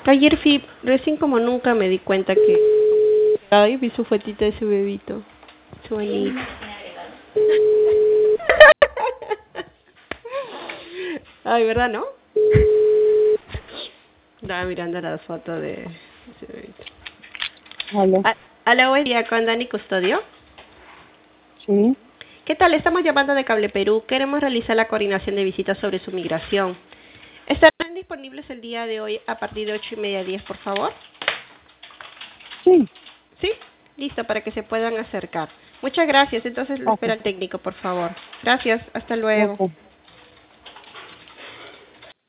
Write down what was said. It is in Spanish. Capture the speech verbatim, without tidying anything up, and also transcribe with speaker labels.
Speaker 1: Ayer fui, recién como nunca me di cuenta que... Ay, vi su fotito de su bebito. Su anito. Ay, ¿verdad, no? Estaba mirando las fotos de su bebito.
Speaker 2: Hola.
Speaker 1: Ah, Hola, buen día, con Dani Custodio.
Speaker 2: Sí.
Speaker 1: ¿Qué tal? Estamos llamando de Cable Perú. Queremos realizar la coordinación de visitas sobre su migración. ¿Estarán disponibles el día de hoy a partir de ocho y media, diez, por favor?
Speaker 2: Sí.
Speaker 1: ¿Sí? Listo, para que se puedan acercar. Muchas gracias. Entonces lo
Speaker 2: Ok.
Speaker 1: espera el técnico, por favor. Gracias. Hasta luego.
Speaker 2: Ok.